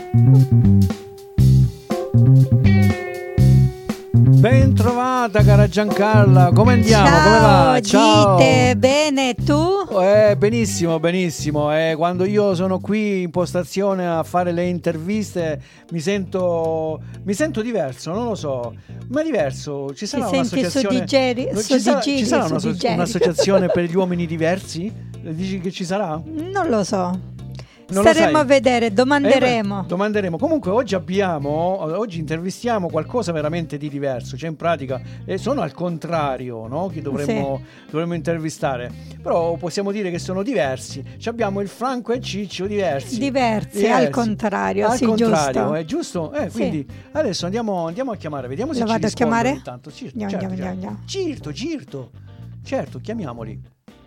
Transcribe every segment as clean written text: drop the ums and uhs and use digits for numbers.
Ben trovata cara Giancarla, come andiamo? Ciao, come va? Ciao. Dite, bene, tu? Benissimo, benissimo. Quando io sono qui in postazione a fare le interviste mi sento diverso, non lo so, ma diverso. Ci sarà un'associazione? Ci sarà un'associazione per gli uomini diversi? Dici che ci sarà? Non lo so. Non lo Staremo sai? a vedere, domanderemo. Domanderemo. Comunque oggi intervistiamo qualcosa veramente di diverso, cioè in pratica sono al contrario, no? Che dovremmo intervistare, però possiamo dire che sono diversi. Abbiamo il Franco e Ciccio diversi, al contrario, al sì, contrario, giusto. è giusto? Sì. Quindi adesso andiamo a chiamare, vediamo se Lo ci vado a rispondono chiamare? intanto. Andiamo. Certo, chiamiamoli.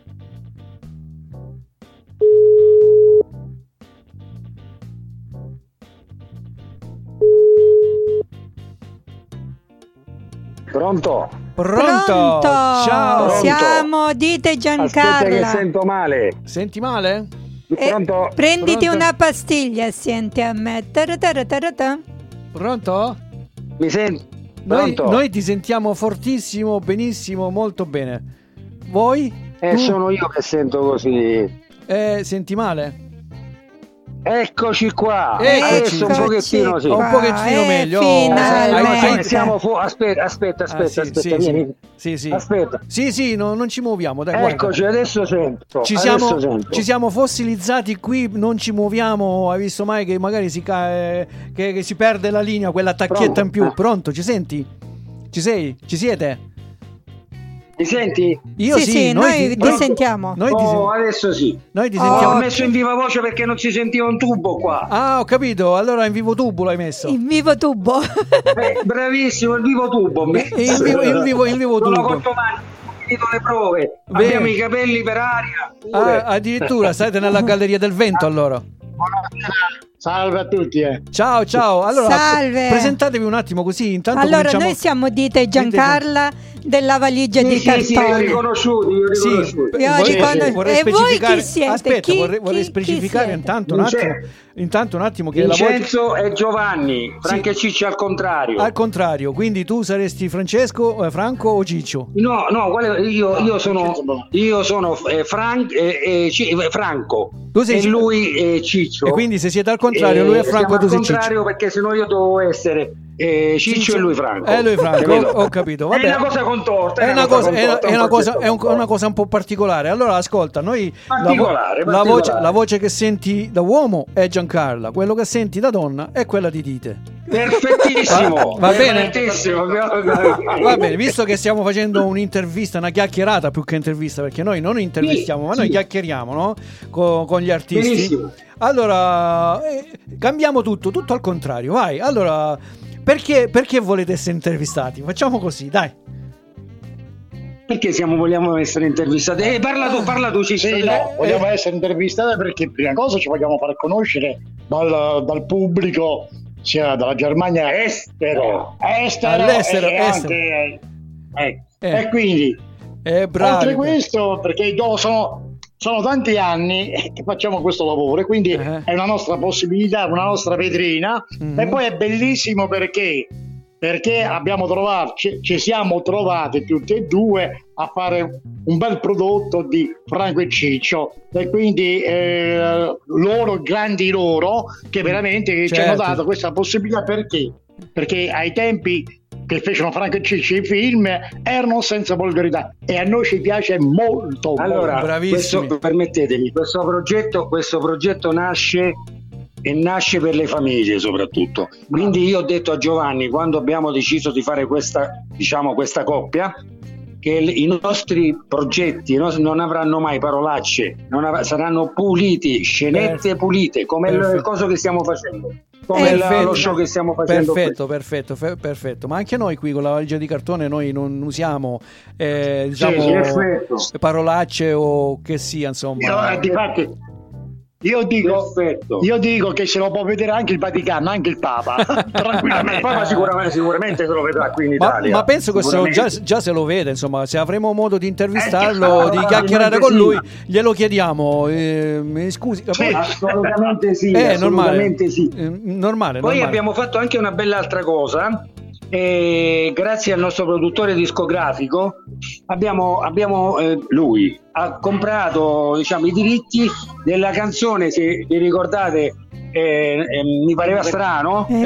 Pronto? Ciao. Siamo, dite Giancarla. Aspetta che sento male. Senti male? Pronto? Prenditi Pronto? una pastiglia, senti a me. Tarataratarata. Pronto? Mi senti? Noi Pronto? ti sentiamo fortissimo, benissimo, molto bene. Voi? Tu? Sono io che sento così. Senti male? Eccoci qua. Eccoci. Adesso un pochettino sì. Un pochettino meglio. Finalmente. Aspetta, sì, vieni. Sì. Aspetta. Sì, non ci muoviamo, dai, guarda. Eccoci, adesso sento. Ci siamo fossilizzati qui, non ci muoviamo. Hai visto mai che magari che si perde la linea, quella tacchietta in più? Pronto, ci senti? Ci sei? Ci siete? Mi senti? Io sì, noi ti sentiamo. Adesso sì. Noi ti Ho sentiamo. messo in viva voce perché non si sentiva un tubo qua. Ah, ho capito. Allora in vivo tubo l'hai messo. In vivo tubo. Bravissimo, il vivo tubo. In vivo Sono tubo. contomani, ho finito le prove. Abbiamo i capelli per aria. Pure. Addirittura state nella galleria del vento allora. Salve a tutti. Ciao. Allora, Salve. presentatevi un attimo così. Intanto Allora, cominciamo. noi siamo Dite Giancarla della valigia di Sì, li ho cartone. riconosciuti. Vorrei E voi specificare. chi siete? Aspetta, vorrei Chi specificare siete? intanto un attimo che la voce Vincenzo e Giovanni, Franco e Ciccio al contrario. al contrario, quindi tu saresti Francesco, Franco o Ciccio? No, io sono Franco. Tu sei e lui è Ciccio. E quindi se siete al contrario, lui è Franco e tu sei al Ciccio. contrario perché sennò io devo essere Ciccio e lui Franco. Lui Franco, Capito? ho capito. Vabbè. È una cosa contorta. È una cosa un po' particolare. Allora, ascolta, noi Particolare. la voce che senti da uomo è Giancarla, quello che senti da donna è quella di Dite. Perfettissimo. Va bene? Perfettissimo. Va bene, visto che stiamo facendo un'intervista, una chiacchierata più che intervista, perché noi non intervistiamo, ma noi chiacchieriamo, no? Con gli artisti. Benissimo. Allora, cambiamo tutto al contrario, vai. Allora, perché volete essere intervistati? Facciamo così, dai. Perché vogliamo essere intervistati? Parla tu, Ciccio. Sì, no, vogliamo essere intervistati perché prima cosa ci vogliamo far conoscere dal pubblico, sia dalla Germania estero All'estero, e estero. anche e quindi bravi. oltre questo, perché sono tanti anni che facciamo questo lavoro e quindi è una nostra possibilità, una nostra vetrina. E poi è bellissimo perché ci siamo trovati tutti e due a fare un bel prodotto di Franco e Ciccio, e quindi grandi loro che veramente ci hanno dato questa possibilità. Perché ai tempi che fecero Franco e Ciccio i film erano senza volgarità e a noi ci piace molto. Allora, bravissimi. Permettetemi, questo progetto nasce per le famiglie soprattutto. Quindi io ho detto a Giovanni, quando abbiamo deciso di fare questa coppia, che i nostri progetti non avranno mai parolacce, saranno puliti, scenette pulite, come il coso che stiamo facendo. Come lo show che stiamo facendo. Perfetto. Ma anche noi qui con la valigia di cartone noi non usiamo perfetto. parolacce o che sia, insomma. Difatti Io dico che se lo può vedere anche il Vaticano, anche il Papa. Tranquillamente. Il Papa sicuramente se lo vedrà qui in Italia. Ma penso che già se lo vede, insomma, se avremo modo di intervistarlo, di chiacchierare con lui, glielo chiediamo. Scusi, assolutamente sì. Assolutamente sì. Normale. Poi abbiamo fatto anche una bella altra cosa. Grazie al nostro produttore discografico lui ha comprato, diciamo, i diritti della canzone, se vi ricordate, mi pareva strano. Mi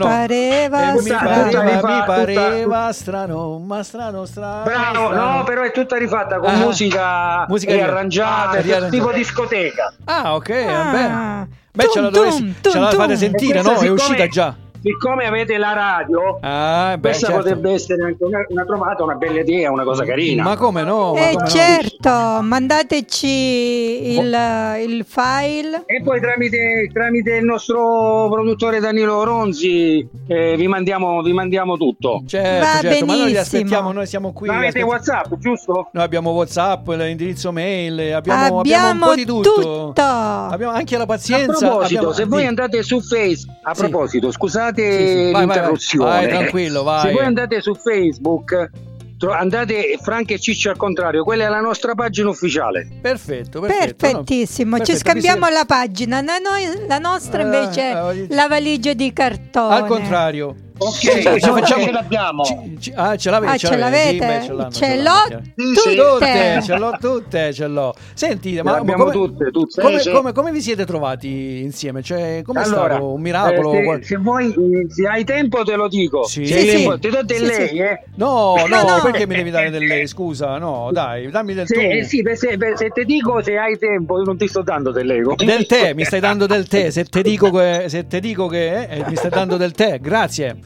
pareva strano, ma strano. Bravo, no, però è tutta rifatta con musica riarrangiata, tipo discoteca. Ah, ok, vabbè. Beh, ce la fate sentire, no? È uscita già. Siccome avete la radio, questa potrebbe essere anche una trovata, una bella idea, una cosa carina. Ma come no? Certo, mandateci il file. E poi tramite il nostro produttore Danilo Ronzi vi mandiamo tutto. Certo, ma noi li aspettiamo, noi siamo qui. Ma avete WhatsApp, giusto? Noi abbiamo WhatsApp, l'indirizzo mail, abbiamo un po' di tutto. Abbiamo anche la pazienza. A proposito, se voi andate su Facebook, a proposito, scusate l'interruzione. Vai, tranquillo, vai. Se voi andate su Facebook, andate Frank e Ciccio al contrario, quella è la nostra pagina ufficiale. Perfettissimo, ci scambiamo la pagina. La nostra invece la valigia di cartone. Al contrario. Ok, ce l'abbiamo. Ce l'avete? Ce l'ho tutte. Senti, ma come vi siete trovati insieme? Cioè, come è stato un miracolo? Se hai tempo te lo dico. Sì. Ti do del lei, No, perché mi devi dare del lei? Scusa, no, dai, dammi del tu. Sì, se ti dico se hai tempo, io non ti sto dando del lei. Del tè, mi stai dando del tè. Se ti dico che mi stai dando del tè, grazie.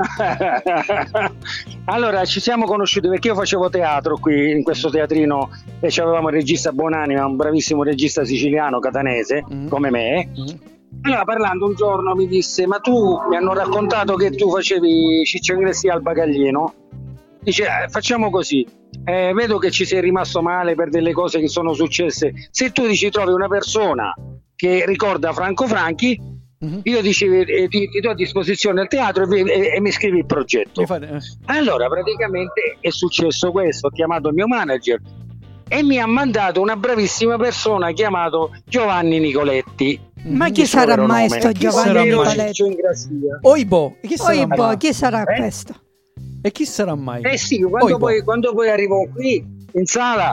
Allora, ci siamo conosciuti perché io facevo teatro qui in questo teatrino e avevamo il regista Buonanima, un bravissimo regista siciliano catanese come me. Allora, parlando un giorno mi disse: ma mi hanno raccontato che tu facevi Ciccio Ingresti al bagaglino. Dice: facciamo così, vedo che ci sei rimasto male per delle cose che sono successe. Se tu ci trovi una persona che ricorda Franco Franchi, io ti do a disposizione il teatro e mi scrivi il progetto. Allora praticamente è successo questo: ho chiamato il mio manager e mi ha mandato una bravissima persona chiamato Giovanni Nicoletti. Ma chi sarà mai sto Giovanni Nicoletti? Oibo, chi sarà questo? E chi sarà mai? Sì, quando poi arrivo qui in sala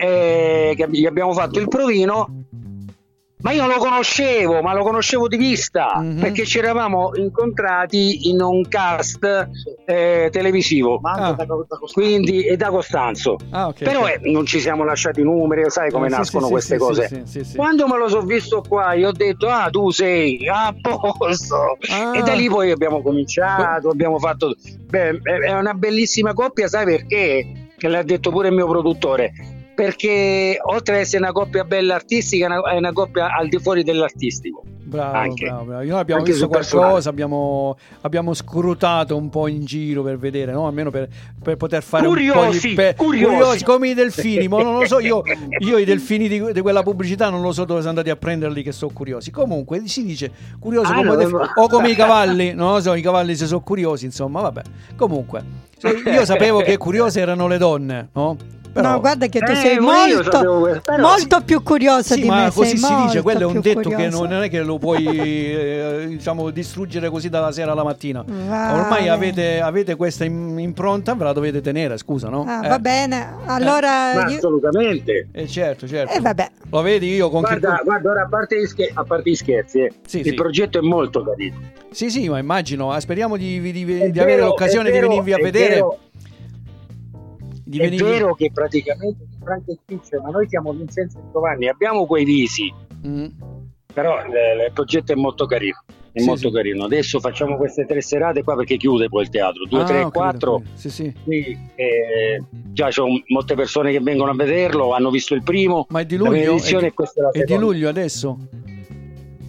che gli abbiamo fatto il provino, ma io lo conoscevo di vista, perché ci eravamo incontrati in un cast televisivo, quindi da Costanzo. Okay, però non ci siamo lasciati numeri, sai come nascono queste cose. Sì. Quando me lo sono visto qua, io ho detto: tu sei a posto. E da lì poi abbiamo cominciato, abbiamo fatto è una bellissima coppia, sai perché? Che l'ha detto pure il mio produttore. Perché oltre ad essere una coppia bella artistica, è una coppia al di fuori dell'artistico. Bravo. Noi abbiamo visto qualcosa, abbiamo scrutato un po' in giro per vedere, no? Almeno per poter fare curiosi come i delfini. Ma non lo so, io i delfini di quella pubblicità non lo so dove sono andati a prenderli, che sono curiosi. Comunque si dice curioso o come i cavalli, non lo so, i cavalli se sono curiosi, insomma, vabbè. Comunque io sapevo che curiose erano le donne, no? Però, no, guarda che tu sei molto più curioso di me. Ma così si dice, quello è un detto curioso. che non è che lo puoi distruggere così dalla sera alla mattina. Ormai avete questa impronta, ve la dovete tenere, scusa, no? Va bene, allora assolutamente. Certo. Vabbè. Lo vedi io con guarda, ora a parte gli scherzi, il progetto è molto carino. Sì, ma immagino, speriamo di avere l'occasione di venirvi a vedere. È vero che praticamente Franco e Ciccio, ma noi siamo Vincenzo e Giovanni, abbiamo quei visi, però il progetto è molto carino. Carino. Adesso facciamo queste 3 serate qua perché chiude poi il teatro 2, 3, 4. Sì. Qui, già c'ho molte persone che vengono a vederlo, hanno visto il primo. Ma è di luglio? È di luglio adesso?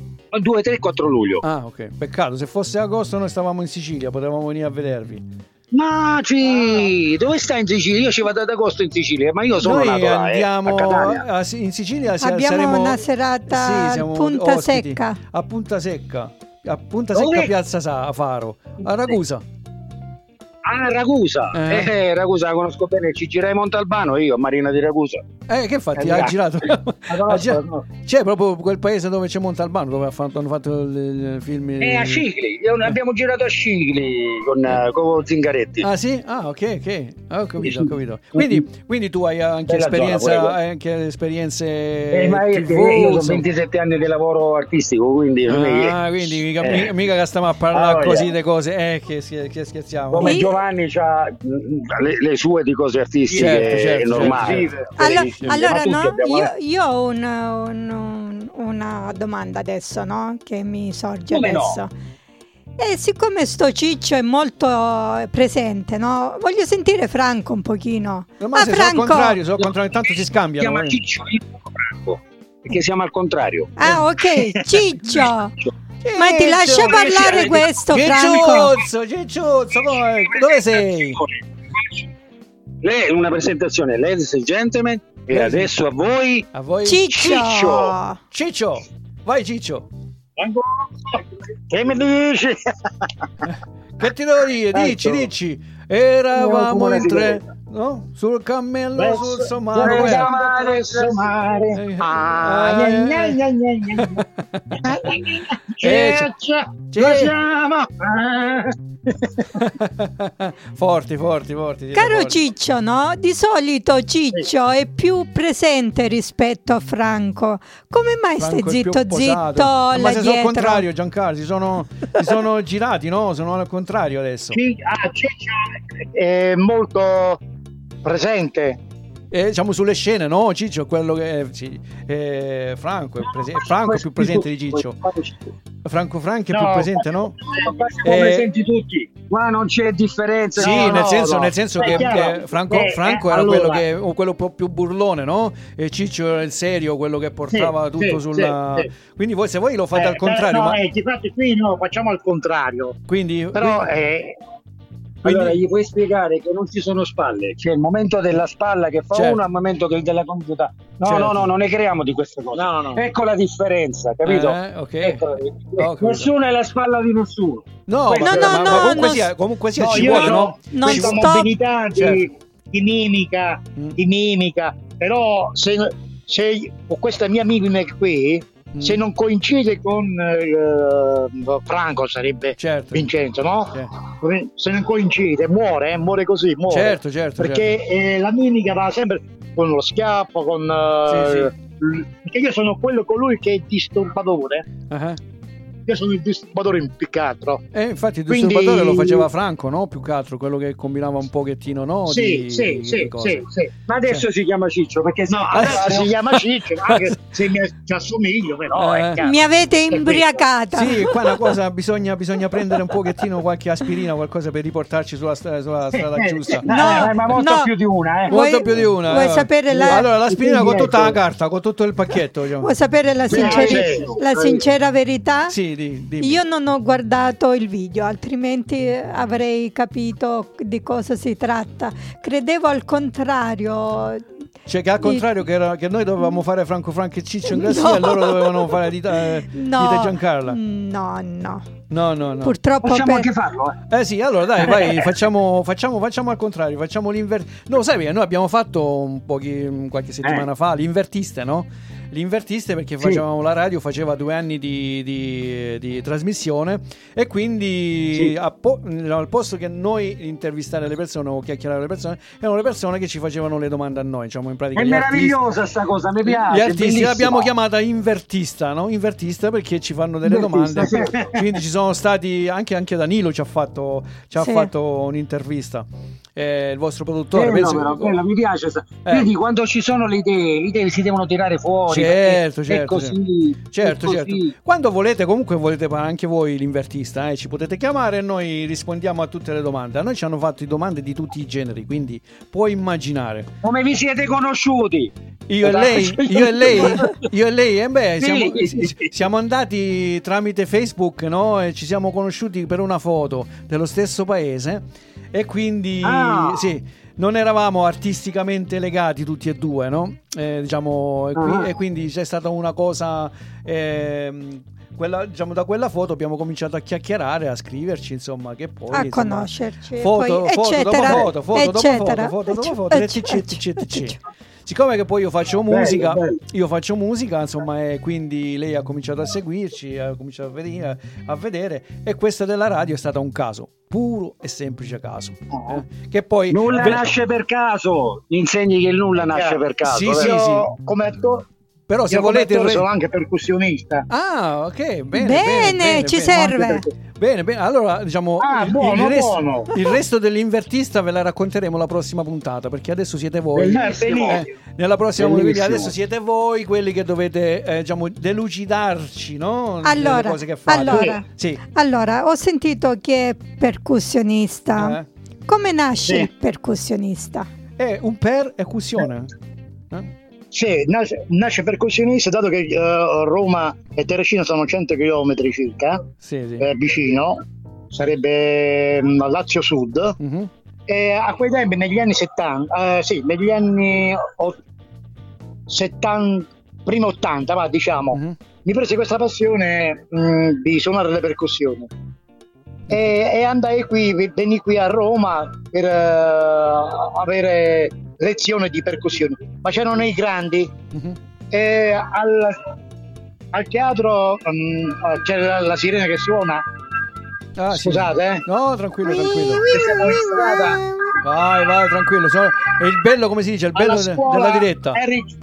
2, 3, 4 luglio. Ok, peccato, se fosse agosto noi stavamo in Sicilia, potevamo venire a vedervi. Ma dove stai in Sicilia? Io ci vado ad agosto in Sicilia, ma io sono Noi nato là, andiamo a in Sicilia. Abbiamo saremo, una serata a Punta Secca. A Punta Secca, Piazza Faro, a Ragusa. Ah, Ragusa. Ragusa la conosco bene, ci girai Montalbano io, Marina di Ragusa. Che infatti ha girato. C'è proprio quel paese dove c'è Montalbano, dove hanno fatto il film. A Scicli, abbiamo girato a Scicli con Zingaretti. Ah sì? Ah, ok. Ho capito. Quindi tu hai anche esperienze io sono 27 anni di lavoro artistico, quindi mica che stiamo a parlare così di cose che scherziamo. Come Giovanni ha le sue di cose artistiche, è normale. Allora no, io ho una domanda adesso, no? Che mi sorge come adesso. No? E siccome sto Ciccio è molto presente, no? Voglio sentire Franco un pochino. Ma se Franco... sono al contrario, intanto si scambiano. Si chiama Ciccio, io sono Franco, perché siamo al contrario. Ah, ok, Ciccio. Ma ti lascia parlare questo, Franco? Cicciuzzo, dove sei? Lei una presentazione, ladies and gentlemen, e adesso a voi Ciccio. Vai Ciccio. Che mi dici? Che ti devo dire? Dici. Eravamo in tre, no? Sul cammello, sul somaro. Forti. Caro Ciccio, no? Di solito Ciccio è più presente rispetto a Franco. Come mai stai zitto là ma se dietro? sono al contrario, Giancarlo, si sono girati, no? Sono al contrario adesso. Ciccio è molto presente. Diciamo sulle scene, no? Ciccio è quello che Franco è più presente di Ciccio. Franco è più presente, no? Come presenti tutti. Ma non c'è differenza. Sì, nel senso che Franco era quello un po' più burlone, no? E Ciccio era il serio, quello che portava tutto sulla. Quindi se voi lo fate al contrario. Infatti qui no, facciamo al contrario. Quindi allora gli puoi spiegare che non ci sono spalle, c'è il momento della spalla che fa uno, al momento della computa. No, non ne creiamo di queste cose. No. Ecco la differenza, capito? Nessuno è la spalla di nessuno. Comunque sia ci vuole, no? Questa mobilità di mimica, però se questa mia mimica qui se non coincide con Franco sarebbe Vincenzo, no? Se non coincide muore così, muore. Certo. Perché la mimica va sempre con lo schiaffo, con perché io sono colui che è disturbatore. Io sono il disturbatore impiccato. Infatti il disturbatore lo faceva Franco, no? Più che altro quello che combinava un pochettino, no? Sì. Ma adesso si chiama Ciccio, perché si chiama Ciccio, anche se mi assomiglio, però mi avete imbriacata. Sì, qua una cosa bisogna prendere un pochettino qualche aspirina, qualcosa per riportarci sulla strada giusta. Ma molto più di una, Molto più di una. Vuoi sapere allora l'aspirina con tutta la carta, con tutto il pacchetto, diciamo. Vuoi sapere la sincera verità? Sì. Dimmi. Io non ho guardato il video, altrimenti avrei capito di cosa si tratta. Credevo al contrario. Cioè che al contrario che noi dovevamo fare Franco e Ciccio in classifica e loro dovevano fare Dita e Giancarla. No. Purtroppo possiamo anche farlo. Sì, allora dai, vai, facciamo al contrario, facciamo no, sai, noi abbiamo fatto qualche settimana fa l'invertiste, no? L'invertiste perché facevamo la radio, faceva 2 anni di trasmissione e quindi al posto che noi intervistare le persone o chiacchierare le persone, erano le persone che ci facevano le domande a noi, diciamo in pratica. È meravigliosa sta cosa, mi piace. Gli artisti l'abbiamo chiamata invertista, no? Invertista perché ci fanno delle domande. Quindi ci sono stati anche Danilo ci ha fatto un'intervista. Il vostro produttore bello, mi piace. Vedi, quando ci sono le idee si devono tirare fuori. Certo. Così. Quando volete anche voi l'invertista, ci potete chiamare e noi rispondiamo a tutte le domande. A noi ci hanno fatto domande di tutti i generi, quindi puoi immaginare. Come vi siete conosciuti? Io e lei, siamo andati tramite Facebook, no? E ci siamo conosciuti per una foto dello stesso paese. e quindi sì, non eravamo artisticamente legati tutti e due, no? Diciamo, e quindi c'è stata una cosa, diciamo, da quella foto abbiamo cominciato a chiacchierare, a scriverci, insomma, che poi a conoscerci, foto dopo foto, siccome che poi io faccio musica, insomma, e quindi lei ha cominciato a seguirci, ha cominciato a vedere, e questa della radio è stata un caso, puro e semplice caso. Che poi nulla nasce per caso, insegni che il nulla nasce per caso. Sì. Come detto, però se volete sono anche percussionista. Ah, ok, bene, ci serve. Bene, allora diciamo buono. il resto dell'invertista ve la racconteremo la prossima puntata, perché adesso siete voi. Nella prossima puntata adesso siete voi quelli che dovete diciamo delucidarci, no? Allora, le cose che fate. Allora, ho sentito che è percussionista. Come nasce il percussionista? È un percussione. Sì, nasce percussionista, dato che Roma e Terracina sono 100 km circa, vicino, sarebbe Lazio Sud, e a quei tempi, negli anni 70, negli anni 70, prima 80, diciamo, mi prese questa passione di suonare le percussioni. E venni qui a Roma per avere lezioni di percussioni, ma c'erano i grandi. E al teatro c'era la sirena che suona. Scusate, no, tranquillo. Vai, tranquillo. È il bello, come si dice, il bello della diretta.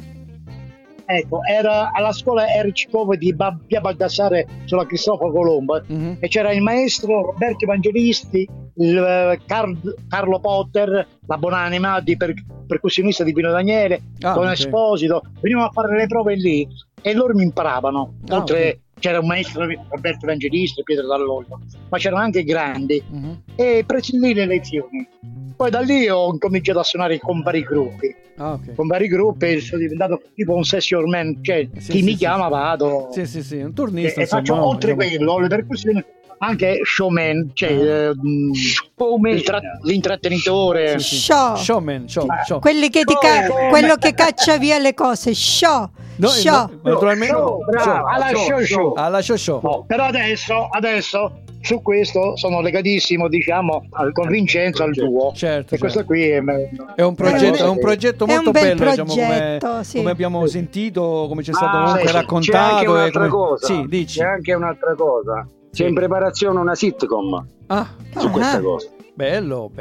Era alla scuola Erich Cove di via Baldassare sulla Cristoforo Colombo, e c'era il maestro Roberto Evangelisti, il Carlo Potter, la buonanima di percussionista di Pino Daniele, Don Esposito. Venivano a fare le prove lì e loro mi imparavano. Oltre c'era un maestro Roberto Evangelisti, Pietro Dall'Olio, ma c'erano anche grandi, e presi lì le lezioni. Poi da lì ho cominciato a suonare con vari gruppi. Con vari gruppi sono diventato tipo un session man, cioè chi mi chiama vado. Un turnista. E faccio oltre quello, le percussioni, anche showman, cioè l'intrattenitore. Showman. Quelli che quello che caccia via le cose, show. Naturalmente. Alla show. Però adesso su questo sono legatissimo, diciamo, con Vincenzo al duo. Certo. E questo qui è un progetto molto bello, progetto, diciamo, come abbiamo sentito, come ci è stato comunque raccontato. C'è anche un'altra cosa. Dici. C'è anche un'altra cosa. C'è in preparazione una sitcom su questa cosa. Bello.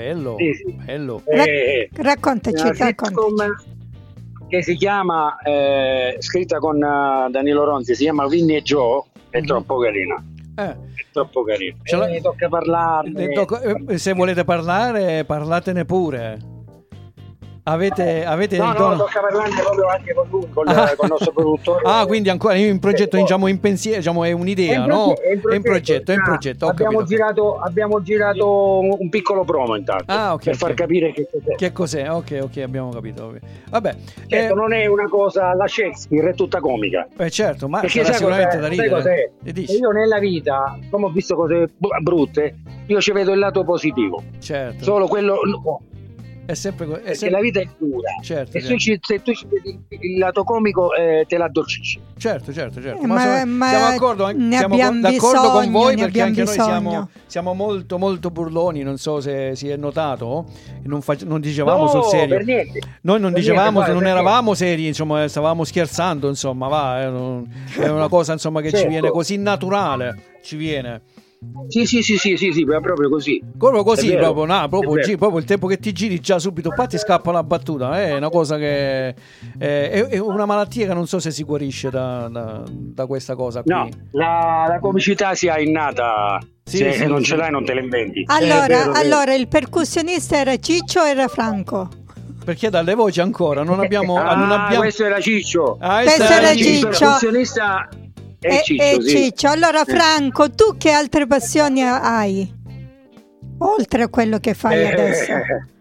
Raccontaci. Che si chiama, scritta con Danilo Ronzi, si chiama Vinny e Joe, è troppo carina. È troppo carino. Ne tocca parlarne. Se volete parlare, parlatene pure. Avete il dono? Tocca parlarne proprio anche con lui, con il nostro produttore. Quindi ancora in progetto, diciamo, in pensiero, diciamo, è un'idea, no? È in progetto. Abbiamo girato un piccolo promo intanto, per far capire che cos'è. Ok, abbiamo capito. Vabbè, certo, non è una cosa alla Shakespeare, è tutta comica. Certo, ma sarà sicuramente da ridere. Io nella vita, come ho visto cose brutte, io ci vedo il lato positivo. Certo. Solo quello. È sempre perché la vita è dura, certo. Se tu ci vedi il lato comico te l'addolcisci. Certo. Ma siamo d'accordo con voi, perché anche noi siamo molto molto burloni, non so se si è notato, non dicevamo sul serio. Noi non dicevamo, non eravamo seri, insomma, stavamo scherzando, insomma, è una cosa, insomma, che ci viene così naturale, ci viene. Sì, è proprio così. Proprio il tempo che ti giri già subito qua ti scappa una battuta. È una cosa che è una malattia che non so se si guarisce da questa cosa qui. No, la comicità si ha innata. Se non ce l'hai non te la inventi. Allora il percussionista era Ciccio o era Franco? Perché dalle voci ancora non abbiamo. Questo era Ciccio. Questo era Ciccio. Il percussionista è Ciccio, Ciccio. Allora Franco, tu che altre passioni hai? Oltre a quello che fai adesso?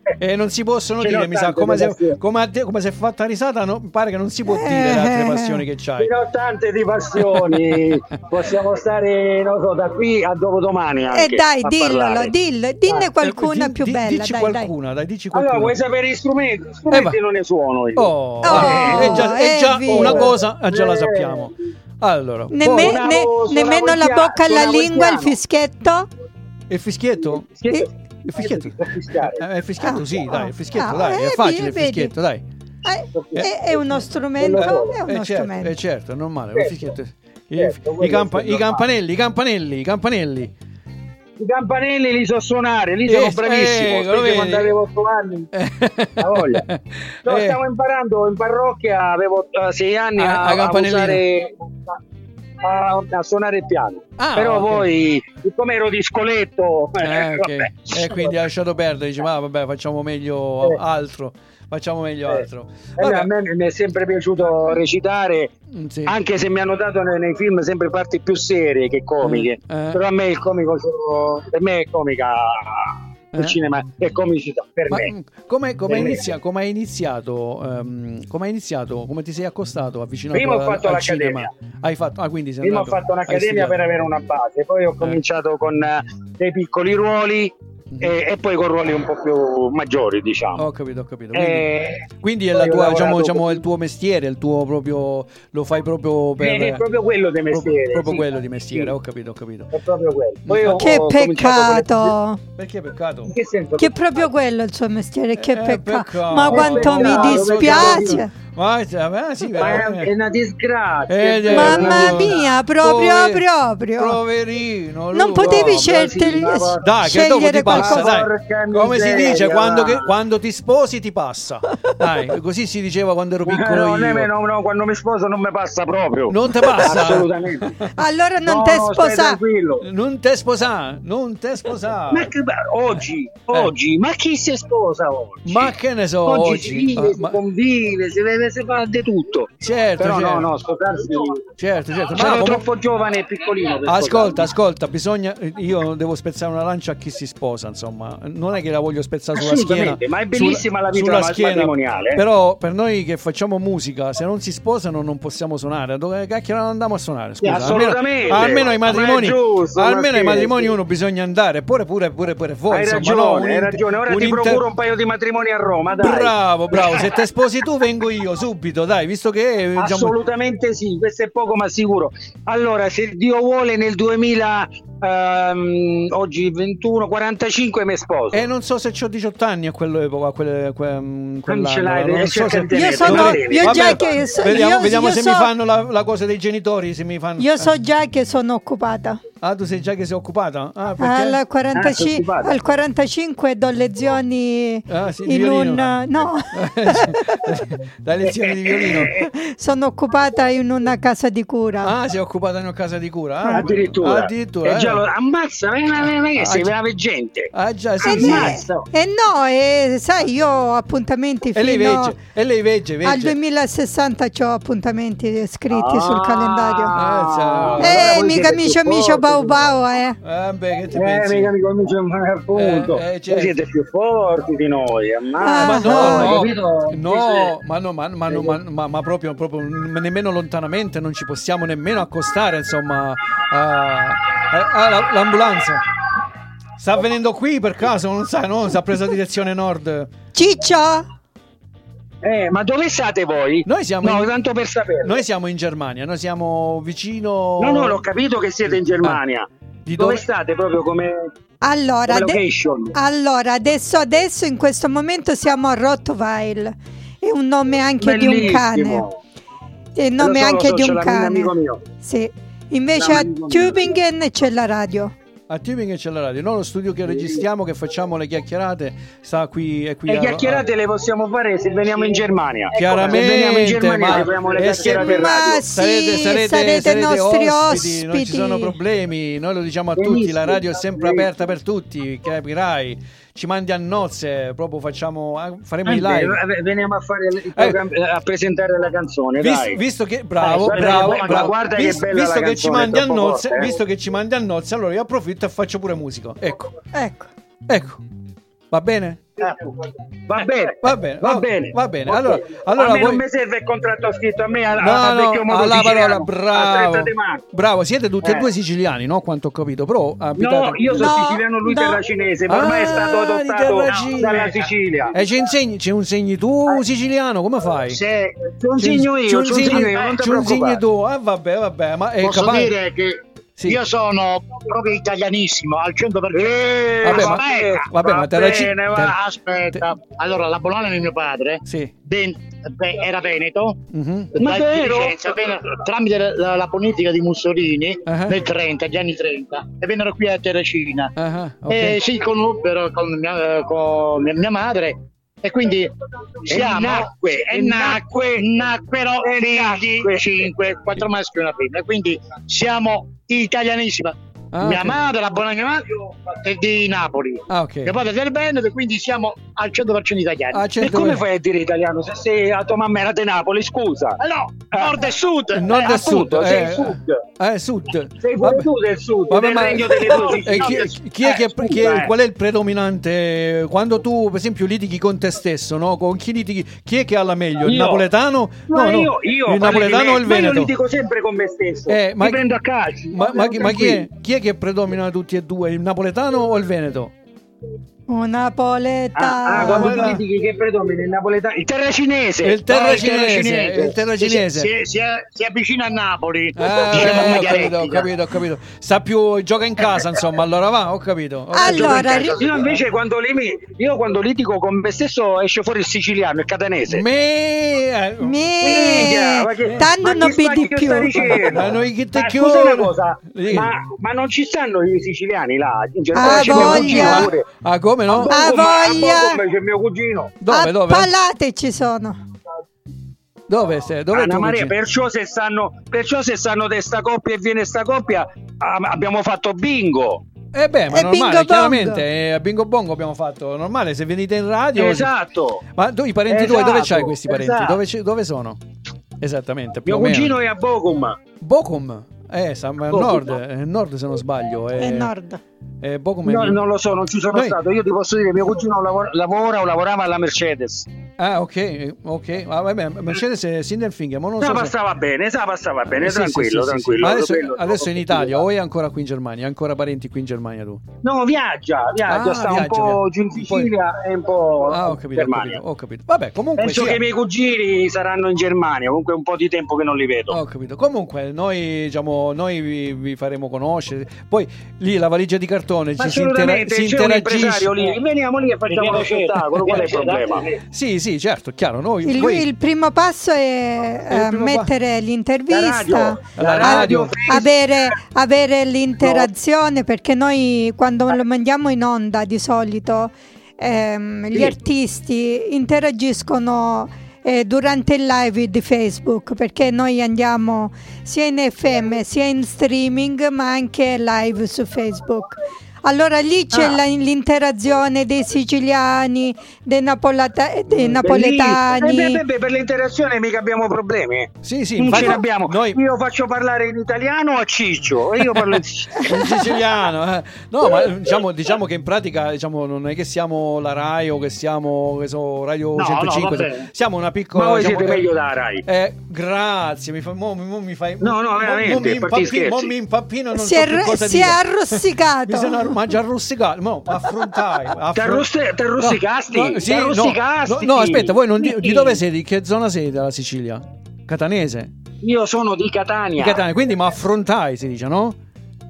E non si possono dire, mi sa, come se è fatta risata, pare che non si può dire le altre passioni che c'hai. Ci sono tante di passioni, possiamo stare, non so, da qui a dopodomani anche. Dai, dinne qualcuna più bella. Dici qualcuna. Allora, vuoi sapere gli strumenti? Strumenti non ne suono io. È già una cosa, già la sappiamo. Allora, nemmeno la bocca alla lingua, il fischietto? Il fischietto? Il fischietto? Il fischietto, sì, dai, il fischietto, dai, è facile il fischietto, dai. È uno strumento, è certo, è normale, il fischietto. I campanelli. I campanelli li so suonare, lì sono bravissimo, specie quando avevo 8 anni. La voglia. No, stiamo imparando in parrocchia, avevo 6 anni a usare, a suonare il piano. Però poi, siccome ero di Spoleto, quindi ha lasciato perdere, dice, vabbè, facciamo meglio altro. A me mi è sempre piaciuto recitare, anche se mi hanno dato nei film sempre parti più serie che comiche. Però a me il comico per me è comica. Il cinema è comicità per me. Come hai iniziato? Come ti sei accostato, avvicinato prima ho fatto l'accademia. Prima ho fatto un'accademia per avere una base, poi ho cominciato con dei piccoli ruoli. E poi con ruoli un po' più maggiori, diciamo. Ho capito. Quindi è la tua, diciamo, il tuo mestiere, il tuo proprio, lo fai proprio per. È proprio quello di mestiere. Proprio quello di mestiere, ho capito. È proprio quello. Che peccato! Perché peccato? In che senso? Che è proprio quello il suo mestiere, che peccato. Ma quanto mi dispiace. Sì, è una disgrazia. Mamma mia, proprio. Poverino. Non potevi scegliere qualcosa. Dai. Come si dice, quando ti sposi ti passa. Dai, così si diceva quando ero piccolo io. No, quando mi sposo non mi passa proprio. Non ti passa? Assolutamente. Allora non te sposare. Non te sposare. Ma che oggi, ma chi si sposa oggi? Ma che ne so, oggi si vive, si convive, si fa di tutto. Certo, però no, sposarsi. Certo. Sono troppo giovane e piccolino. Ascolta, io devo spezzare una lancia a chi si sposa, insomma. Non è che la voglio spezzare sulla schiena. Ma è bellissima la vita matrimoniale. Però per noi che facciamo musica, se non si sposano non possiamo suonare. Dove cacchio non andiamo a suonare? Scusa, assolutamente. Almeno ai matrimoni uno bisogna andare. Pure voi. Hai ragione. Ora ti procuro un paio di matrimoni a Roma, dai. Bravo. Se te sposi tu vengo io subito, dai, visto che assolutamente sì, questo è poco ma sicuro. Allora, se Dio vuole, nel 2000 oggi 21, 45 mi sposo. Non so se c'ho 18 anni a quell'epoca, quell'anno. Vediamo se mi fanno la cosa dei genitori, se mi fanno. Io so già che sono occupata. Tu sai già che sei occupata? Al 45 do lezioni in un dai lezioni di violino. Sono occupata in una casa di cura. Sei occupata in una casa di cura? Addirittura. Ammazza, sei brava gente. Già, sì. Sai, io ho appuntamenti fino lei vegge. Al 2060 c'ho appuntamenti scritti sul calendario. Mica amici Bau, che ti pensi? Appunto. Siete più forti di noi. Ma proprio nemmeno lontanamente non ci possiamo nemmeno accostare, insomma. L'ambulanza sta venendo qui per caso, non sa, no? Si è presa direzione nord. Ciccio? Ma dove state voi? Noi siamo tanto per sapere. Noi siamo in Germania, noi siamo vicino. No, l'ho capito che siete in Germania. Dove state proprio come Allora, location? Allora, adesso in questo momento siamo a Rottweil. È un nome anche di un cane. È il nome anche di un cane. Sì. Invece a Tübingen c'è la radio. A Tübingen c'è la radio, no? Lo studio che registriamo, che facciamo le chiacchierate, sta qui. Le chiacchierate le possiamo fare se veniamo in Germania. Chiaramente, se veniamo in Germania apriamo le chiacchierate radio. Sarete nostri ospiti. Non ci sono problemi, noi lo diciamo a tutti, la radio è sempre aperta per tutti, capirai. Ci mandi a nozze, proprio faremo i live. Veniamo a fare il programma, a presentare la canzone. Visto che bravo. Guarda che bella visto la che ci mandi a nozze, forte, visto che ci mandi a nozze, allora io approfitto e faccio pure musica. Ecco. Va bene? Va bene. Allora a me voi... non mi serve il contratto scritto, a me alla parola, bravo, siete tutti e due siciliani, no? Quanto ho capito, però abitate... No, io sono siciliano, lui terracinese, ma ormai è stato adottato dalla Sicilia. E ci insegni tu siciliano, come fai? C'è un segno io, non ti preoccupare. Tu, vabbè, ma è posso capace... dire che io sono proprio italianissimo al 100%. Vabbè, ma aspetta. Allora, la Bologna di mio padre era veneto, ma vero? Tramite la politica di Mussolini nel 30, gli anni 30, e vennero qui a Terracina e si conobbero con mia madre. E quindi nacquero figli 4 maschi e una femmina, e quindi siamo italianissima. Mia madre, la buona mia madre, è di Napoli, mio padre è del Veneto, e quindi siamo al 100% italiani. E come fai a dire italiano se sei la tua mamma era di Napoli, scusa? No, nord e sud. Nord e sud. Sei sud. Sud. Sei pure tu del sud, del regno delle due Sicilie. Qual è il predominante quando tu, per esempio, litighi con te stesso, no? Con chi litighi? Chi è che ha la meglio? Il napoletano? Io il napoletano o il veneto? Io litigo sempre con me stesso. Mi prendo a calci. Ma chi è che predomina tutti e due? Il napoletano o il veneto? Un napoletano. Quando litighi che predomina il napoletano? Il terracinese. Il terracinese. Si avvicina a Napoli. Ho capito. Sa più, gioca in casa, insomma. Allora va, ho capito. Allora, io invece quando litigo con me stesso esce fuori il siciliano, il catanese. Tanto non vedi più. Scusa una cosa, ma non ci stanno i siciliani là? In Germania c'è mio cugino pure. Come no? A voglia. C'è mio cugino. Dove? Palate ci sono. Dove sei? Dove Anna Maria, perciò se sanno di sta coppia e viene sta coppia, abbiamo fatto bingo. Ma normale, chiaramente a bingo bongo abbiamo fatto normale, se venite in radio. Esatto. Ma tu i parenti tuoi dove c'hai questi parenti? Dove sono? Esattamente. Mio cugino è a Bochum. Bochum? Nord se non sbaglio. È nord. Non lo so, non ci sono stato. Io ti posso dire, mio cugino lavorava alla Mercedes. Ok. Vabbè, Mercedes è Sindelfinger, ma non so. Passava bene, tranquillo. Ma adesso è in Italia o è ancora qui in Germania? Hai ancora parenti qui in Germania tu? No, viaggia, sta un po' giù in Sicilia e un po' in Germania. Ho capito. Vabbè, comunque penso che i miei cugini saranno in Germania, comunque è un po' di tempo che non li vedo. Ho capito. Comunque noi vi faremo conoscere. Poi lì la valigia di cartone si interagisce. Veniamo lì e facciamo uno spettacolo. Qual è il problema? Sì, certo, chiaro. Il primo passo è mettere l'intervista, la radio, avere l'interazione, perché noi quando lo mandiamo in onda di solito gli artisti interagiscono durante il live di Facebook, perché noi andiamo sia in FM sia in streaming, ma anche live su Facebook. Allora lì c'è l'interazione dei siciliani, dei napoletani. Per l'interazione mica abbiamo problemi. Sì, non ce l'abbiamo. Io faccio parlare in italiano a Ciccio e io parlo in siciliano. No, ma diciamo che in pratica non è che siamo la Rai o che siamo Radio 105. Siamo una piccola. Ma voi siete meglio da Rai. Grazie, mi fai. No, veramente. Mi impappino, non si è arrossicato. Ma già arrossicato, no, affrontai. Ti arrossicasti? No, aspetta, voi di dove sei? Di che zona sei della Sicilia? Catanese? Io sono di Catania. Quindi ma affrontai si dice, no?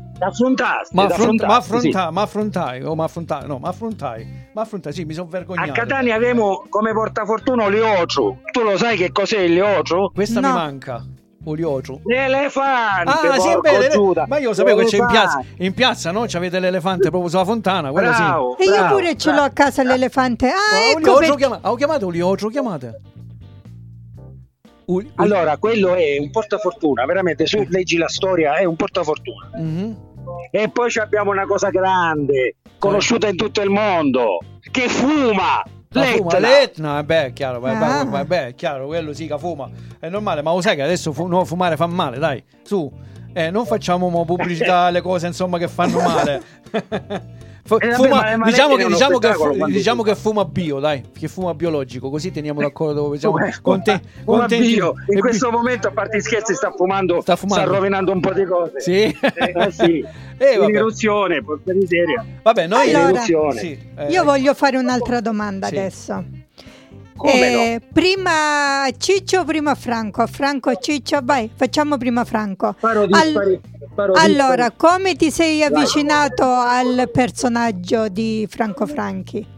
Ma affrontai, sì, mi sono vergognato. A Catania abbiamo come portafortuna l'Iotro. Tu lo sai che cos'è l'Iotro? Questa mi manca. L'elefante, sì, ma io sapevo che c'è in piazza, no? C'avete l'elefante proprio sulla fontana, quello bravo, sì. E io pure ce l'ho a casa l'elefante. Ho chiamato Uliotro, chiamate. Allora, quello è un portafortuna, veramente, su leggi la storia, è un portafortuna. E poi abbiamo una cosa grande, conosciuta in tutto il mondo, che fuma. L'Etna, chiaro, chiaro, quello sì che fuma, è normale, ma lo sai che adesso fumare fa male, dai, su, non facciamo pubblicità alle cose insomma che fanno male. Diciamo che fuma bio, dai, che fuma biologico, così teniamo d'accordo, diciamo, con te. Bio. In questo momento, a parte scherzi, sta rovinando un po' di cose. Sì. Sì. Un'eruzione, porca miseria. Vabbè, noi allora, io voglio fare un'altra domanda adesso. No? Prima Ciccio, prima Franco. Franco, Ciccio, vai, facciamo prima Franco. Allora, come ti sei avvicinato al personaggio di Franco Franchi?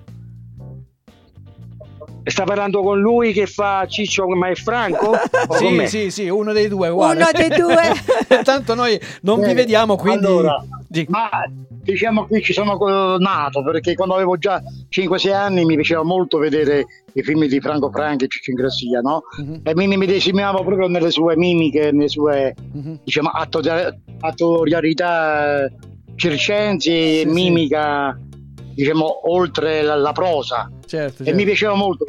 Sta parlando con lui che fa Ciccio, ma è Franco? Sì, uno dei due, guarda. Uno dei due. Tanto noi non vi vediamo, quindi... Allora, ma diciamo qui ci sono nato, perché quando avevo già 5-6 anni mi piaceva molto vedere i film di Franco Franchi e Ciccio Ingrassia, no? E mi medesimavo proprio nelle sue mimiche, nelle sue diciamo attorialità circensi e mimica, diciamo, oltre la prosa. Certo. E mi piaceva molto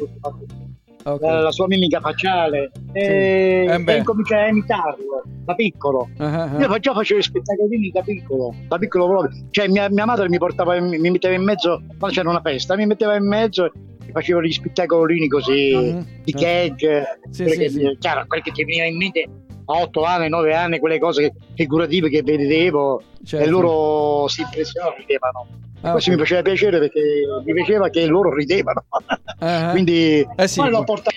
la sua mimica facciale e incominciai a imitarlo da piccolo. Io già facevo i spettacolini da piccolo proprio. Cioè mia madre mi metteva in mezzo quando c'era una festa, mi metteva in mezzo e facevo gli spettacolini così di Cage, chiaro, quel che ti veniva in mente a 8 anni, 9 anni, quelle cose figurative che vedevo, e loro si impressionavano, ridevano. Questo mi faceva piacere, perché mi piaceva che loro ridevano. Quindi poi l'ho portato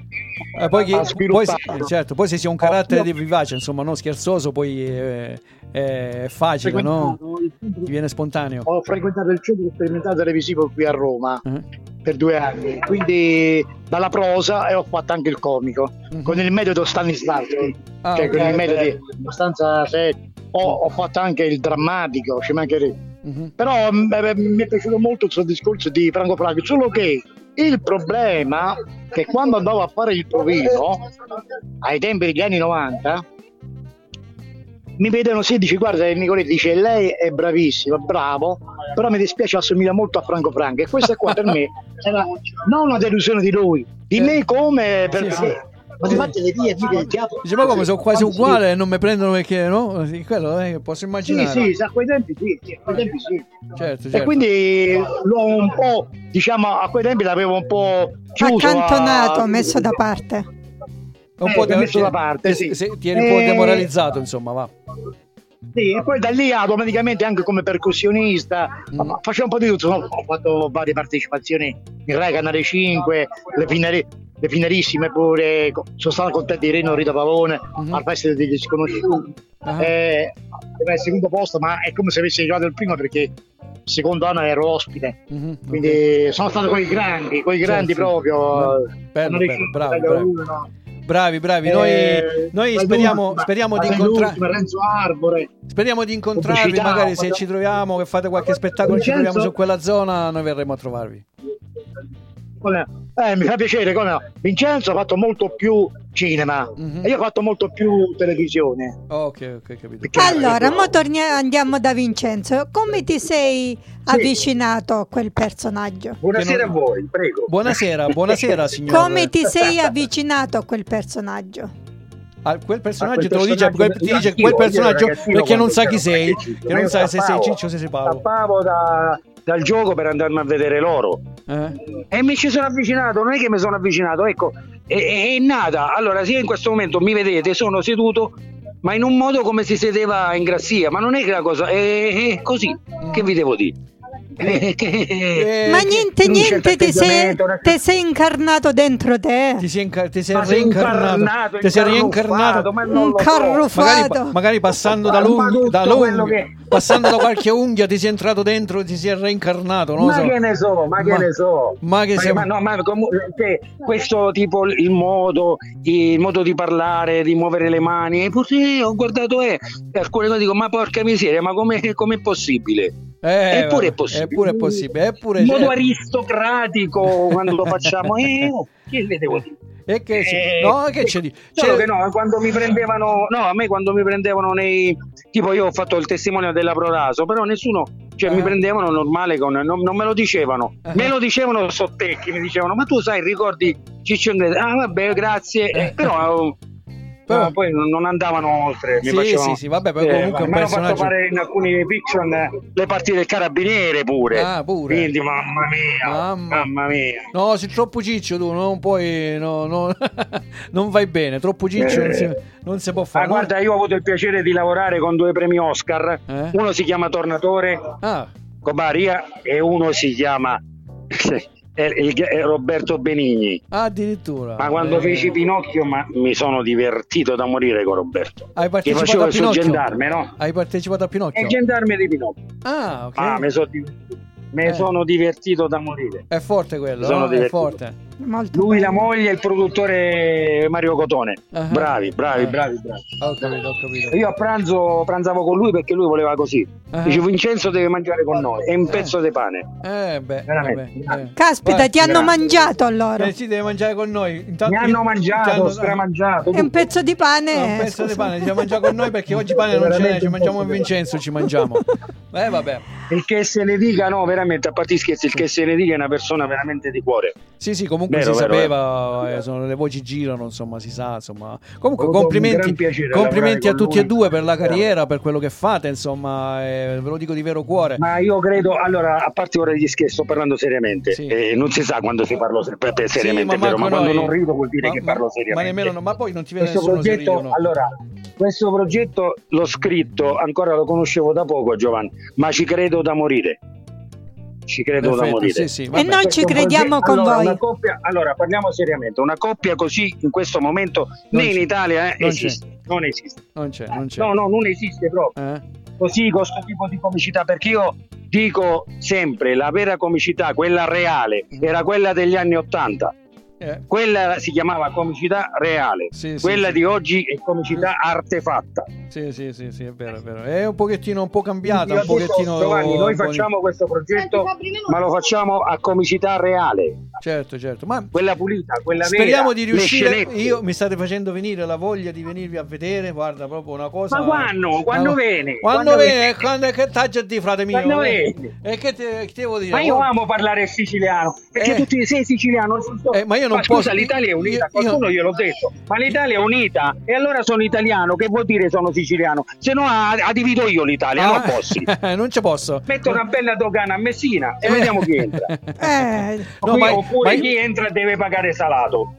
a sviluppare. Poi se si ha un carattere vivace, insomma, non scherzoso, poi è facile, no? Ti viene spontaneo. Ho frequentato il centro sperimentale televisivo qui a Roma per 2 anni, quindi dalla prosa, e ho fatto anche il comico con il metodo Stanislavski, con il metodo abbastanza serio. Ho fatto anche il drammatico, ci mancherebbe. Però mi è piaciuto molto il suo discorso di Franco Franchi, solo che il problema è che quando andavo a fare il provino ai tempi degli anni 90 mi vedono, dice, guarda, Nicoletti, dice, lei è bravissima, bravo, però mi dispiace, assomiglia molto a Franco Franchi, e questa qua per me era non una delusione di lui, di me come perché ma infatti le vie del teatro, dice, ma come sono quasi uguale e non mi prendono, perché no? Quello posso immaginare. Sì, a quei tempi sì. Certo. E quindi l'ho un po', diciamo, a quei tempi l'avevo un po' chiuso, accantonato, messo da parte. Un po' messo da parte, ti eri un po' demoralizzato, insomma, va. Sì, e poi da lì automaticamente anche come percussionista facevo un po' di tutto, ho fatto varie partecipazioni in Rai Canale 5, le finalissime pure, sono stato contento di Reno Rita Pavone al Festival degli Sconosciuti, il secondo posto, ma è come se avessi arrivato il primo, perché il secondo anno ero ospite, quindi sono stato con i grandi proprio. Bello, bravi. Noi speriamo di incontrarvi. Renzo Arbore. Speriamo di incontrarvi, magari se ci troviamo, che fate qualche spettacolo, ci troviamo su quella zona, noi verremo a trovarvi. Mi fa piacere, Vincenzo ha fatto molto più cinema e io ho fatto molto più televisione. Ok, capito. Perché allora, andiamo da Vincenzo. Come ti sei avvicinato a quel personaggio? Buonasera a voi, prego. Buonasera signore. Come ti sei avvicinato a quel personaggio? A quel personaggio te lo dice quel personaggio perché non sa chi sei, che non sa se sei Ciccio o se sei Paolo. Scappavo dal gioco per andarmi a vedere loro e mi ci sono avvicinato, non è che mi sono avvicinato, ecco, è nata. Allora, sì, in questo momento mi vedete, sono seduto, ma in un modo come si sedeva Ingrassia, ma non è che la cosa è così, che vi devo dire? Ma niente, ti sei incarnato dentro te. Ti sei reincarnato, incarrufato. Magari passando passando da qualche unghia ti sei entrato dentro, ti sei reincarnato, non so. Che ne so. Questo tipo, il modo di parlare, di muovere le mani, e poi ho guardato alcune cose, dico, ma porca miseria, ma com'è possibile? Eppure è possibile. Eppure in modo aristocratico quando lo facciamo, che le devo dire? Che c'è di solo che quando mi prendevano, a me quando mi prendevano tipo, io ho fatto il testimone della Proraso, però nessuno, mi prendevano normale, non me lo dicevano, me lo dicevano sottecchi, mi dicevano, ma tu ricordi Ciccio Inglese? Vabbè, grazie, però però poi non andavano oltre. Sì, vabbè, poi comunque un personaggio. Mi hanno fatto fare in alcuni fiction le partite del carabiniere pure. Pure. Quindi mamma mia. No, sei troppo ciccio tu, non puoi, non vai bene, troppo ciccio non si può fare. Guarda, io ho avuto il piacere di lavorare con 2 premi Oscar. Uno si chiama Tornatore, Cobaria, e uno si chiama Roberto Benigni. Addirittura. Ma quando feci Pinocchio mi sono divertito da morire con Roberto. Hai partecipato a Pinocchio? Gendarme, no? Hai partecipato a Pinocchio? È il gendarme di Pinocchio. Ok. Mi sono divertito da morire. È forte quello, è forte. Lui, la moglie e il produttore Mario Cotone. Bravi. Ho capito. Io a pranzavo con lui perché lui voleva così. Dice: Vincenzo deve mangiare con noi. È un pezzo di pane. Veramente. Caspita, ti hanno mangiato allora. Sì, deve mangiare con noi. Mi hanno mangiato, stramangiato. È un pezzo di pane. Un pezzo di pane, deve mangiare con noi perché oggi pane non ce n'è, ci mangiamo a Vincenzo, ci mangiamo. Vabbè. Il che se ne dica, no, veramente, a parte gli scherzi, il che se ne dica è una persona veramente di cuore. Sì, comunque si sapeva, le voci girano, insomma, si sa, insomma. Comunque complimenti a tutti e due per la carriera, per quello che fate, insomma, ve lo dico di vero cuore. Ma io credo, allora, a parte ora gli scherzi, sto parlando seriamente, non si sa quando si parla seriamente, ma quando non rido vuol dire che parlo seriamente. Ma poi non ti vede nessuno se rido, no? Allora, questo progetto l'ho scritto, ancora lo conoscevo da poco, Giovanni, ma ci credo da morire. Da morire. Sì, e noi ci crediamo con voi. Allora, parliamo seriamente. Una coppia così in questo momento in Italia non esiste. Non esiste. Non c'è. No, non esiste proprio. Così, con questo tipo di comicità, perché io dico sempre la vera comicità, quella reale, era quella degli anni '80. Quella si chiamava comicità reale, quella di oggi è comicità artefatta. Sì, è vero. È un pochettino un po' cambiata, un pochettino. Giovanni, noi facciamo questo progetto, ma lo facciamo a comicità reale. Certo, ma quella pulita, quella speriamo vera, di riuscire. Io mi state facendo venire la voglia di venirvi a vedere, guarda, proprio una cosa. Ma quando viene? Quando è che taggia di frate mio? Quando viene? E che ti devo dire? Ma io amo parlare siciliano, perché tutti sei siciliano. Ma io non posso. Scusa, l'Italia è unita, qualcuno gliel'ho detto, ma l'Italia è unita e allora sono italiano, che vuol dire sono siciliano? Se no la divido io l'Italia, non posso. Non ci posso. Metto una bella dogana a Messina e vediamo chi entra. Oppure chi entra deve pagare salato.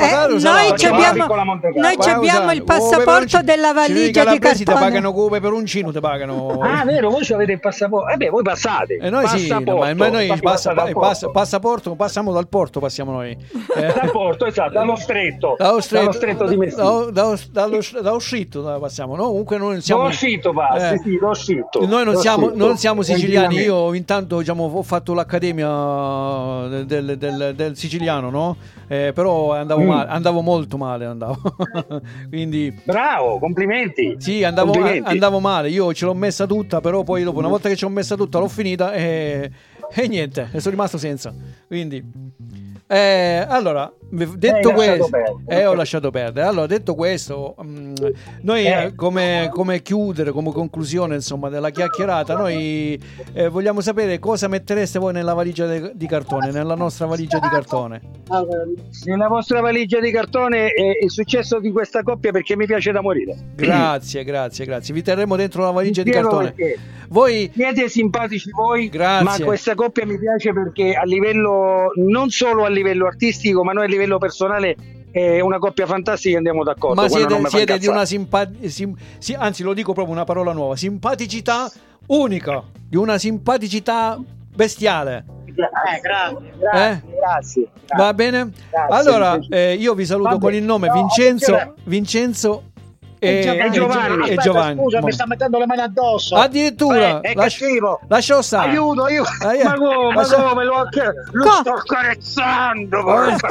Noi abbiamo il passaporto della valigia di cartone. Ti pagano come per un cino, ti pagano. Vero, voi avete il passaporto. Voi passate. Noi passaporto. Ma noi passaporto, passiamo dal porto, passiamo noi. Dal porto, esatto, dallo stretto di Messina. Dallo stretto passiamo, no? Comunque noi non siamo. Lo scritto passa, lo scritto. Noi non siamo siciliani. Io intanto ho fatto l'accademia del siciliano, no? Però andavo molto male, quindi bravo, complimenti. Sì, andavo male, io ce l'ho messa tutta, però poi dopo una volta che ce l'ho messa tutta l'ho finita e niente, e sono rimasto senza, quindi allora, detto questo, ho lasciato perdere. Allora, detto questo, noi come chiudere, come conclusione, insomma, della chiacchierata, noi vogliamo sapere cosa mettereste voi nella valigia di cartone, nella nostra valigia di cartone. Nella vostra valigia di cartone è il successo di questa coppia, perché mi piace da morire. Grazie. Vi terremo dentro la valigia di cartone. Voi siete simpatici voi, grazie. Ma questa coppia mi piace perché a livello, non solo a livello artistico, ma noi a livello personale è una coppia fantastica, andiamo d'accordo. Ma siete di una anzi, lo dico proprio una parola nuova, simpaticità unica, di una simpaticità bestiale. Grazie. Va bene? Grazie, allora io vi saluto con il nome Vincenzo e Giovanni. Scusa, mi sta mettendo le mani addosso. Addirittura lascialo stare. Aiuto. Ma come lo sto accarezzando?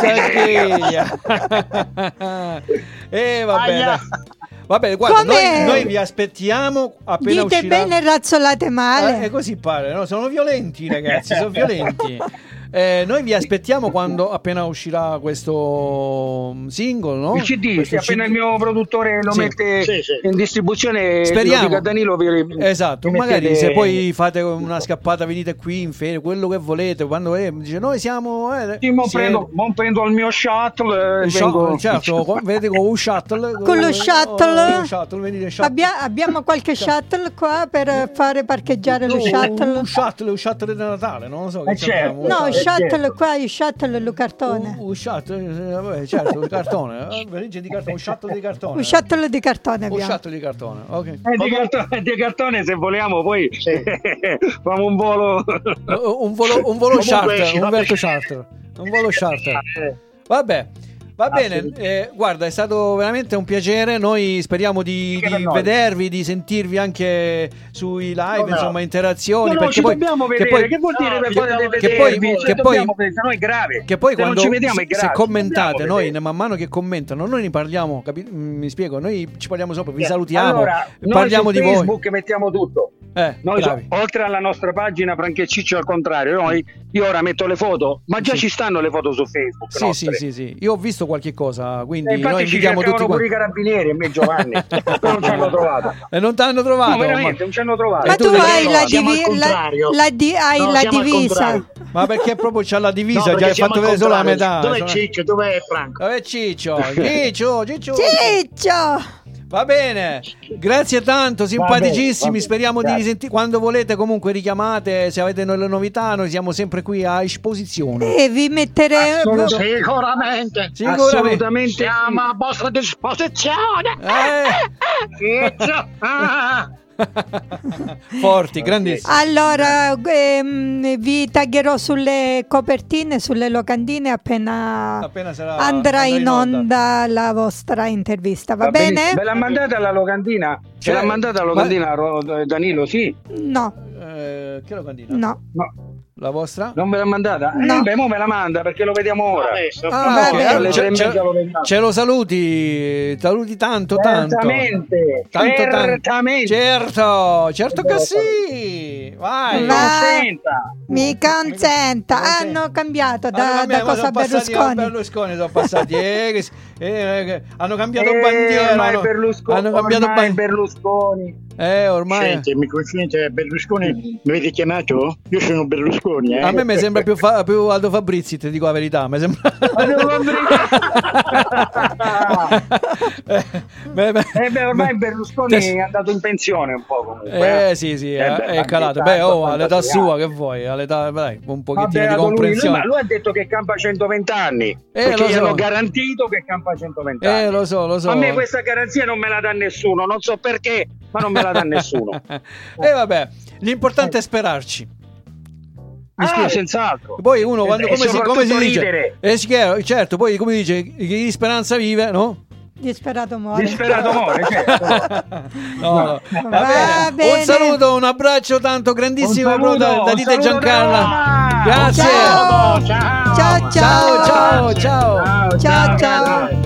Va bene, guarda, noi vi aspettiamo appena uscirà. Dite bene, razzolate male. Così pare, no? Sono violenti, ragazzi, sono violenti. Noi vi aspettiamo quando appena uscirà questo singolo, no? Il CD, appena il mio produttore lo mette in distribuzione, speriamo. Lo Danilo esatto, magari se poi fate una scappata, venite qui in ferie, quello che volete, quando dice noi siamo prendo il mio shuttle, certo, vedete con un shuttle, con lo shuttle, shuttle. Abbiamo qualche shuttle qua per fare parcheggiare lo shuttle. Un shuttle di Natale, non lo so. No, shuttle qua, il shuttle lo cartone. Un shuttle, certo, il cartone. Di cartone. Un shuttle di cartone. Un shuttle di cartone abbiamo. Un shuttle di cartone, ok. Di cartone, se vogliamo, poi famo un volo. Un volo charter, un vero charter. Un volo charter. Vabbè. Va bene, guarda, è stato veramente un piacere. Noi speriamo di vedervi, di sentirvi anche sui live, insomma, interazioni. No, perché ci poi, dobbiamo vedere. Che vuol dire vedervi? Che poi quando ci vediamo, se commentate, noi man mano che commentano, noi ne parliamo. Mi spiego, noi ci parliamo sopra, vi salutiamo, allora, parliamo di Facebook voi. Facebook mettiamo tutto. Noi oltre alla nostra pagina Franco e Ciccio, al contrario, io ora metto le foto, ma già ci stanno le foto su Facebook. Sì. Io ho visto qualche cosa, quindi infatti noi invitiamo tutti pure i carabinieri e me Giovanni non ci hanno trovato. E non ti hanno trovato? No, veramente, non ci hanno trovato. Ma tu hai la divisa. Ma perché proprio c'ha la divisa? Già hai fatto vedere solo la metà. Dov'è Ciccio? Dov'è Franco? Dov'è Ciccio? Ciccio! Va bene, grazie tanto, simpaticissimi. Speriamo di risentire quando volete. Comunque richiamate, se avete le novità, noi siamo sempre qui a esposizione e vi metteremo sicuramente siamo a vostra disposizione. Forti, grandissimi. Allora vi taggerò sulle copertine, sulle locandine appena andrà in onda la vostra intervista. Va bene? Ve l'ha mandata la locandina? Ce l'ha mandata la locandina Danilo? Sì? No. Che locandina? No. La vostra? Non me l'ha mandata? No. Mo me la manda perché lo vediamo ora. Ce lo saluti tanto. Certamente. Certo che sì. Vai. Mi consenta. Hanno cambiato da cosa Berlusconi sono passati. Hanno cambiato bandiera. Hanno cambiato Berlusconi. Ormai. Senti, mi consente Berlusconi, mi avete chiamato? Io sono Berlusconi. A me mi sembra più Aldo Fabrizi, ti dico la verità. Mi sembra. Ormai Berlusconi è andato in pensione un po' comunque. Sì, è calato. All'età sua, che vuoi? All'età, dai, un pochettino di comprensione. Lui ha detto che campa 120 anni. Perché gli hanno garantito che campa 120 anni. Lo so. A me questa garanzia non me la dà nessuno, non so perché, ma non me la dà nessuno. Vabbè, l'importante è sperarci. Senz'altro. Poi uno come si dice? Certo, poi come dice, chi di speranza vive, no? Disperato muore, certo. Va bene. Un saluto, un abbraccio tanto grandissimo da Dite Giancarla. Grazie. Ciao.